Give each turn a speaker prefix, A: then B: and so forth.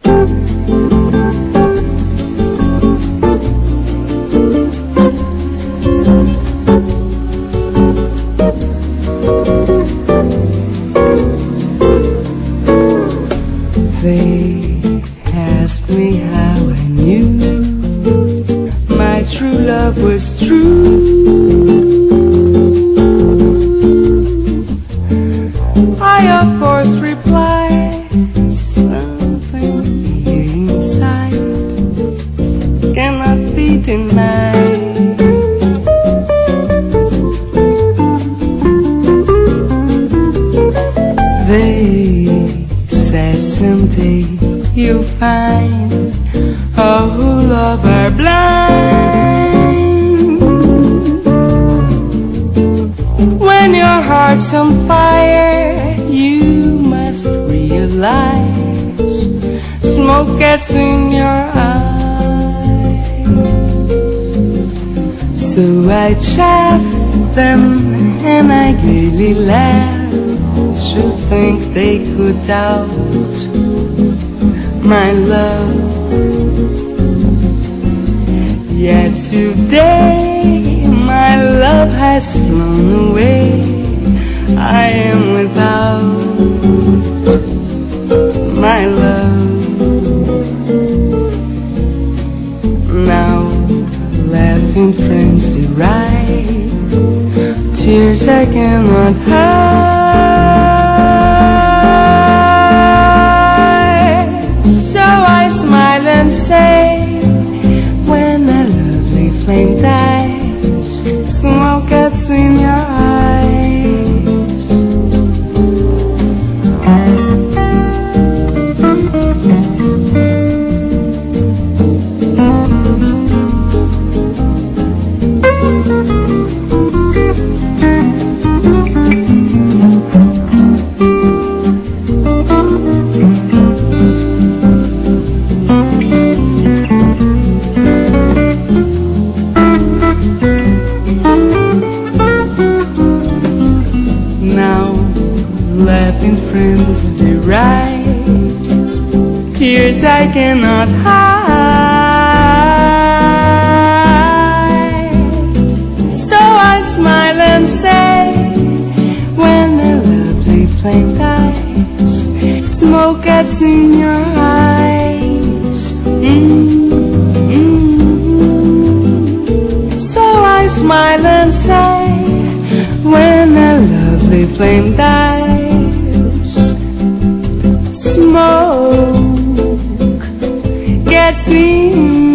A: They ask me how I knew my true love was true. I of course reply, something here inside cannot be denied. They said someday you'll find all who love are blind. When your heart's on fire, you must realize smoke gets in your eyes. So I chaff them and I gaily laugh. Should think they could doubt my love. Yet today my love has flown away. I am without my love. Now laughing friends deride tears I cannot hide. So I smile and say, when a lovely flame dies, smoke gets in your eyes. Laughing friends deride tears I cannot hide. So I smile and say, when a lovely flame dies, smoke gets in your eyes. So I smile and say, when a lovely flame dies, smoke gets in